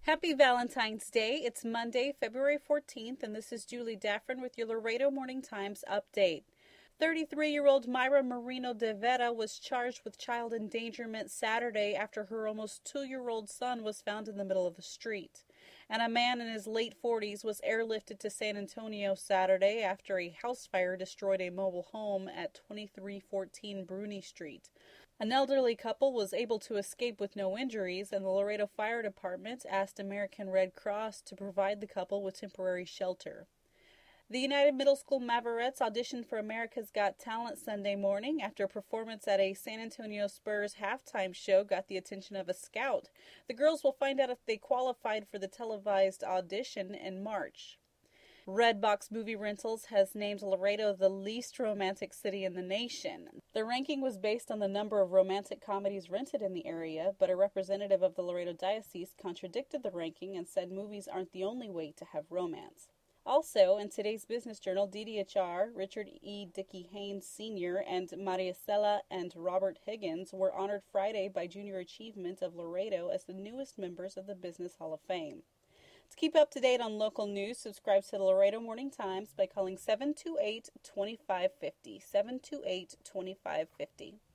Happy Valentine's Day. It's Monday, February 14th, and this is Julie Daffron with your Laredo Morning Times update. 33-year-old Myra Marino de Vera was charged with child endangerment Saturday after her almost 2-year-old son was found in the middle of the street. And a man in his late 40s was airlifted to San Antonio Saturday after a house fire destroyed a mobile home at 2314 Bruni Street. An elderly couple was able to escape with no injuries, and the Laredo Fire Department asked American Red Cross to provide the couple with temporary shelter. The United Middle School Maverettes auditioned for America's Got Talent Sunday morning after a performance at a San Antonio Spurs halftime show got the attention of a scout. The girls will find out if they qualified for the televised audition in March. Redbox Movie Rentals has named Laredo the least romantic city in the nation. The ranking was based on the number of romantic comedies rented in the area, but a representative of the Laredo Diocese contradicted the ranking and said movies aren't the only way to have romance. Also, in today's Business Journal, DDHR, Richard E. Dickey Haynes Sr., and Mariacela and Robert Higgins were honored Friday by Junior Achievement of Laredo as the newest members of the Business Hall of Fame. To keep up to date on local news, subscribe to the Laredo Morning Times by calling 728-2550, 728-2550.